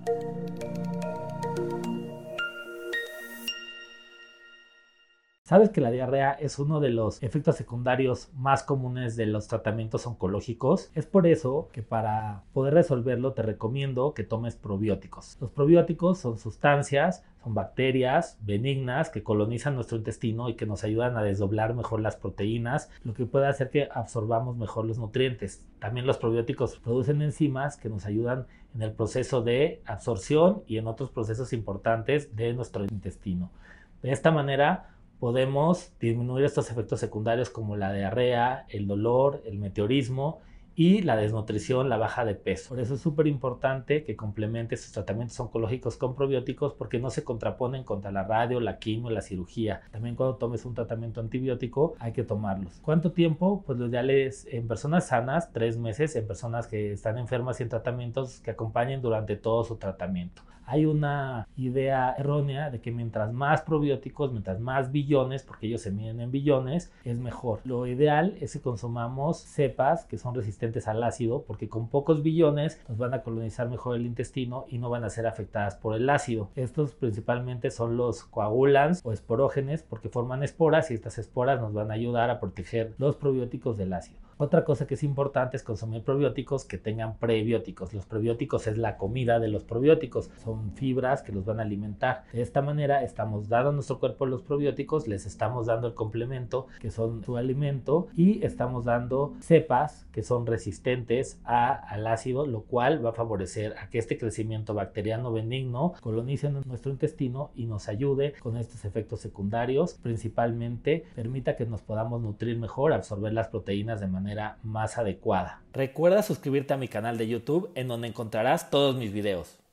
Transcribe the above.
¿Sabes que la diarrea es uno de los efectos secundarios más comunes de los tratamientos oncológicos? Es por eso que para poder resolverlo te recomiendo que tomes probióticos. Los probióticos son sustancias, son bacterias benignas que colonizan nuestro intestino y que nos ayudan a desdoblar mejor las proteínas, lo que puede hacer que absorbamos mejor los nutrientes. También los probióticos producen enzimas que nos ayudan en el proceso de absorción y en otros procesos importantes de nuestro intestino. De esta manera podemos disminuir estos efectos secundarios como la diarrea, el dolor, el meteorismo y la desnutrición, la baja de peso. Por eso es súper importante que complementes sus tratamientos oncológicos con probióticos porque no se contraponen contra la radio, la quimio, la cirugía. También cuando tomes un tratamiento antibiótico hay que tomarlos. ¿Cuánto tiempo? Pues lo ideal es en personas sanas, 3 meses, en personas que están enfermas y en tratamientos que acompañen durante todo su tratamiento. Hay una idea errónea de que mientras más probióticos, mientras más billones, porque ellos se miden en billones, es mejor. Lo ideal es que consumamos cepas que son resistentes al ácido, porque con pocos billones nos van a colonizar mejor el intestino y no van a ser afectadas por el ácido. Estos principalmente son los coagulans o esporógenes, porque forman esporas y estas esporas nos van a ayudar a proteger los probióticos del ácido. Otra cosa que es importante es consumir probióticos que tengan prebióticos. Los prebióticos es la comida de los probióticos. Son fibras que los van a alimentar. De esta manera estamos dando a nuestro cuerpo los probióticos, les estamos dando el complemento que son su alimento y estamos dando cepas que son resistentes al ácido, lo cual va a favorecer a que este crecimiento bacteriano benigno colonice en nuestro intestino y nos ayude con estos efectos secundarios. Principalmente permita que nos podamos nutrir mejor, absorber las proteínas de manera más adecuada. Recuerda suscribirte a mi canal de YouTube en donde encontrarás todos mis videos.